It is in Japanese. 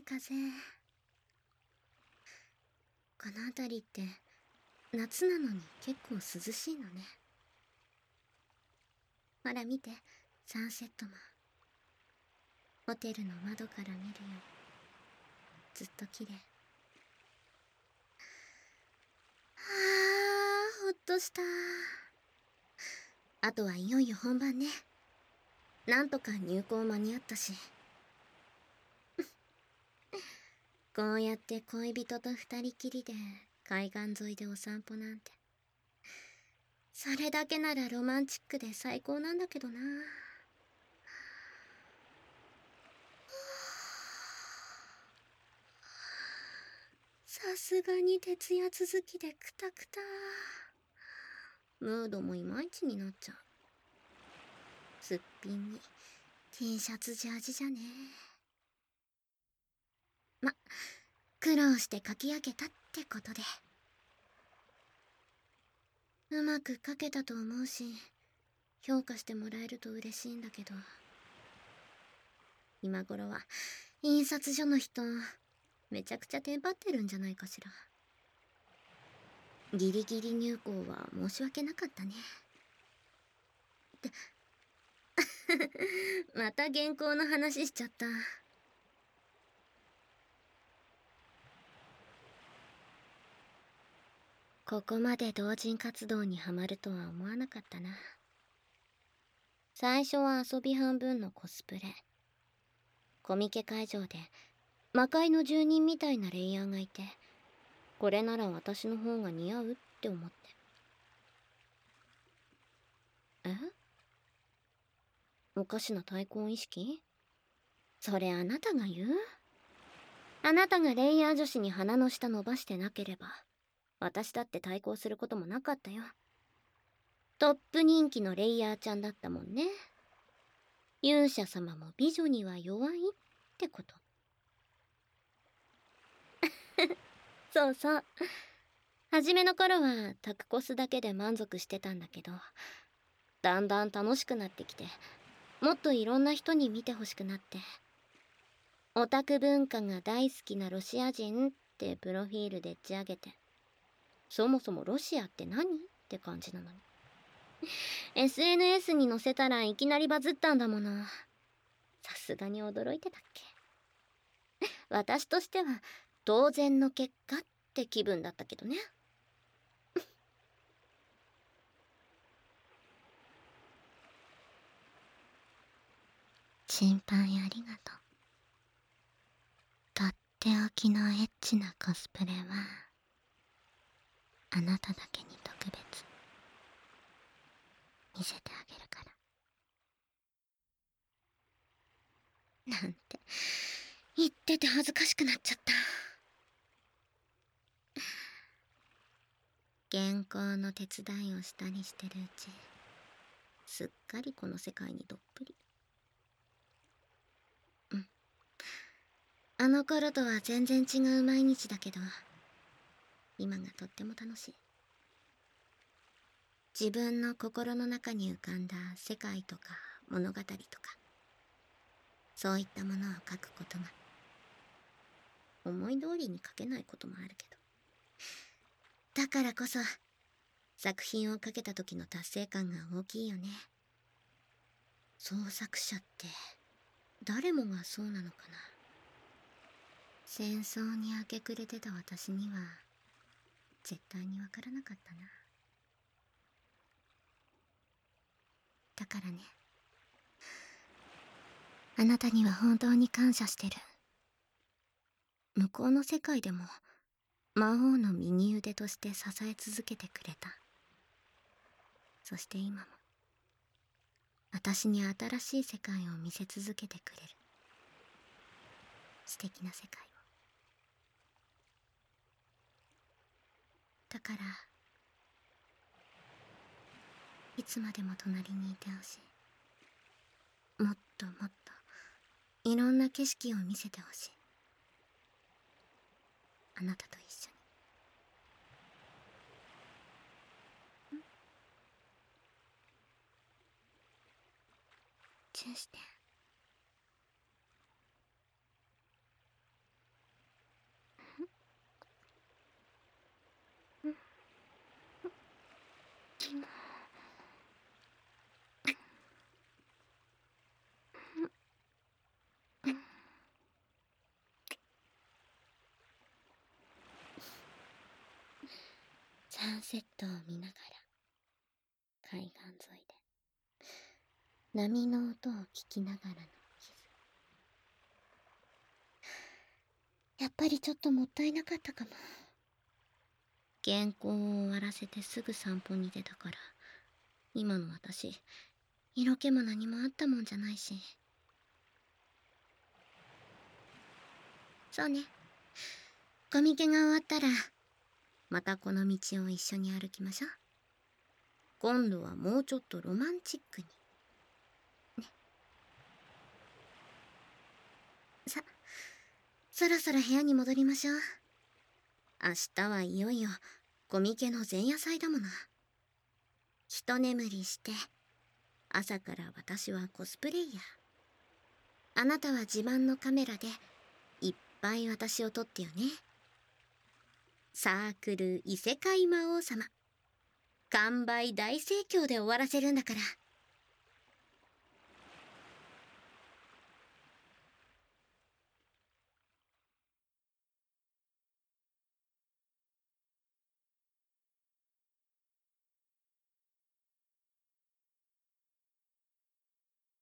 風。この辺りって夏なのに結構涼しいのね。ほら見て、サンセットも。ホテルの窓から見るよ。ずっと綺麗。ほっとした。あとはいよいよ本番ね。なんとか入校間に合ったし。こうやって恋人と二人きりで海岸沿いでお散歩なんて。それだけならロマンチックで最高なんだけどな。さすがに徹夜続きでクタクタ。ムードもいまいちになっちゃう。すっぴんに T シャツジャージじゃねえ。ま、苦労して書き上げたってことで。うまく書けたと思うし、評価してもらえると嬉しいんだけど。今頃は印刷所の人、めちゃくちゃテンパってるんじゃないかしら。ギリギリ入校は申し訳なかったね。また原稿の話しちゃった。ここまで同人活動にハマるとは思わなかったな。最初は遊び半分のコスプレ。コミケ会場で魔界の住人みたいなレイヤーがいて、これなら私の方が似合うって思って。え？おかしな対抗意識？それあなたが言う？あなたがレイヤー女子に鼻の下伸ばしてなければ、私だって対抗することもなかったよ。トップ人気のレイヤーちゃんだったもんね。勇者様も美女には弱いってこと。そうそう。初めの頃はタクコスだけで満足してたんだけど、だんだん楽しくなってきて、もっといろんな人に見てほしくなって。オタク文化が大好きなロシア人ってプロフィールでっち上げて、そもそもロシアって何って感じなのに。SNS に載せたらいきなりバズったんだもの。さすがに驚いてたっけ。私としては当然の結果って気分だったけどね。心配ありがとう。とっておきのエッチなコスプレはあなただけに特別見せてあげるから。なんて言ってて恥ずかしくなっちゃった。原稿の手伝いをしたりしてるうち、すっかりこの世界にどっぷり。うん。あの頃とは全然違う毎日だけど、今がとっても楽しい。自分の心の中に浮かんだ世界とか物語とか、そういったものを書くことが、思い通りに書けないこともあるけど。だからこそ、作品を書けた時の達成感が大きいよね。創作者って、誰もがそうなのかな。戦争に明け暮れてた私には、絶対にわからなかったな。だからね、あなたには本当に感謝してる。向こうの世界でも魔王の右腕として支え続けてくれた。そして今も私に新しい世界を見せ続けてくれる。素敵な世界を。だからいつまでも隣にいてほしい。もっともっといろんな景色を見せてほしい。あなたと一緒に。チューして。 サンセットを見ながら海岸沿いで波の音を聞きながらのやっぱりちょっともったいなかったかも。原稿を終わらせてすぐ散歩に出たから、今の私色気も何もあったもんじゃないし。そうね、コミケが終わったらまたこの道を一緒に歩きましょう。今度はもうちょっとロマンチックにね。さ、そろそろ部屋に戻りましょう。明日はいよいよコミケの前夜祭だもの。一眠りして朝から私はコスプレイヤー、あなたは自慢のカメラでいっぱい私を撮ってよね。サークル異世界魔王様、完売大盛況で終わらせるんだから。